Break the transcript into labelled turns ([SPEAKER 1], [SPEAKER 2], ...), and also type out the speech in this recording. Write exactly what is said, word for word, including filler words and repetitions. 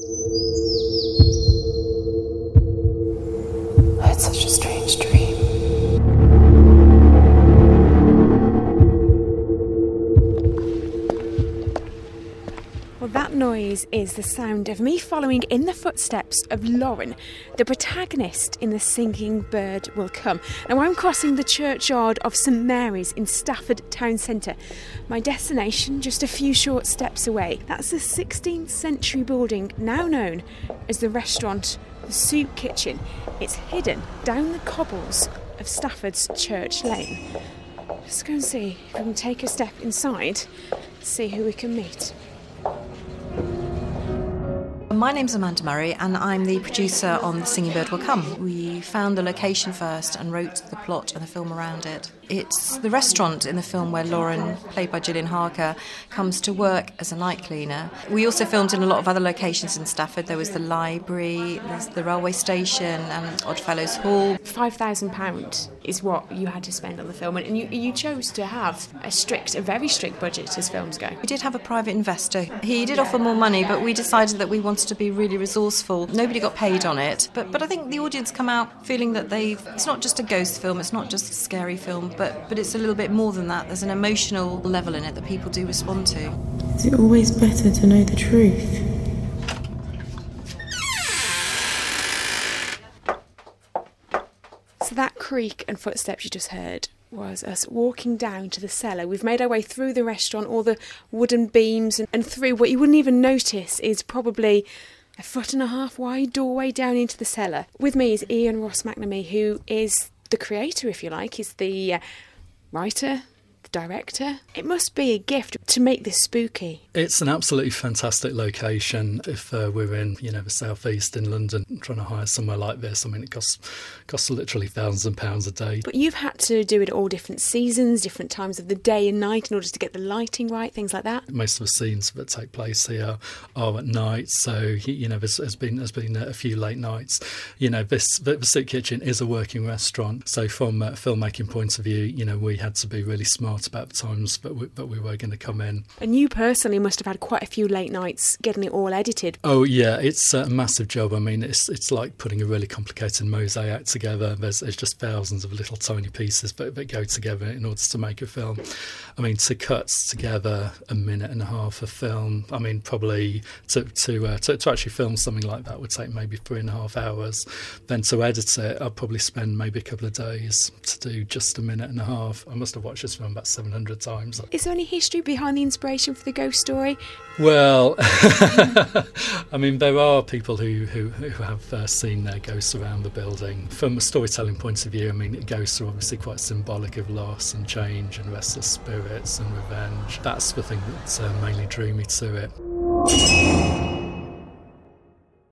[SPEAKER 1] I had such a strange dream.
[SPEAKER 2] Well, that noise is the sound of me following in the footsteps of Lauren, the protagonist in The Singing Bird Will Come. Now, I'm crossing the churchyard of St Mary's in Stafford town centre. My destination just a few short steps away. That's a sixteenth century building now known as the restaurant The Soup Kitchen. It's hidden down the cobbles of Stafford's Church Lane. Let's go and see if we can take a step inside, see who we can meet.
[SPEAKER 3] My name's Amanda Murray and I'm the producer on The Singing Bird Will Come. We found the location first and wrote the plot and the film around it. It's the restaurant in the film where Lauren, played by Gillian Harker, comes to work as a night cleaner. We also filmed in a lot of other locations in Stafford. There was the library, there's the railway station and Oddfellows Hall.
[SPEAKER 2] five thousand pounds is what you had to spend on the film, and you, you chose to have a strict, a very strict budget as films go.
[SPEAKER 3] We did have a private investor. He did offer more money, but we decided that we wanted to be really resourceful. Nobody got paid on it, but but I think the audience come out feeling that they've... It's not just a ghost film, it's not just a scary film, but, but it's a little bit more than that. There's an emotional level in it that people do respond to.
[SPEAKER 4] Is it always better to know the truth?
[SPEAKER 2] So that creak and footsteps you just heard was us walking down to the cellar. We've made our way through the restaurant, all the wooden beams, and, and through what you wouldn't even notice is probably a foot and a half wide doorway down into the cellar. With me is Ian Ross McNamee, who is the creator, if you like. He's the uh, writer, the director. It must be a gift to make this spooky.
[SPEAKER 5] It's an absolutely fantastic location. If uh, we're in, you know, the southeast in London, trying to hire somewhere like this, I mean, it costs costs literally thousands of pounds a day.
[SPEAKER 2] But you've had to do it at all different seasons, different times of the day and night in order to get the lighting right, things like that.
[SPEAKER 5] Most of the scenes that take place here are at night, so you know, there's, there's been there's been a few late nights. You know, this the, the Soup Kitchen is a working restaurant, so from a filmmaking point of view, you know, we had to be really smart about the times that we, that we were going to come in.
[SPEAKER 2] And you personally must have had quite a few late nights getting it all edited.
[SPEAKER 5] Oh yeah, it's a massive job. I mean, it's it's like putting a really complicated mosaic together. There's, there's just thousands of little tiny pieces that, that go together in order to make a film. I mean, to cut together a minute and a half of film, I mean, probably to to, uh, to to actually film something like that would take maybe three and a half hours. Then to edit it, I'd probably spend maybe a couple of days to do just a minute and a half. I must have watched this film about seven hundred times.
[SPEAKER 2] Is there any history behind the inspiration for the ghost story?
[SPEAKER 5] Well, I mean, there are people who, who, who have uh, seen their ghosts around the building. From a storytelling point of view, I mean, ghosts are obviously quite symbolic of loss and change and restless spirits and revenge. That's the thing that uh, mainly drew me to it.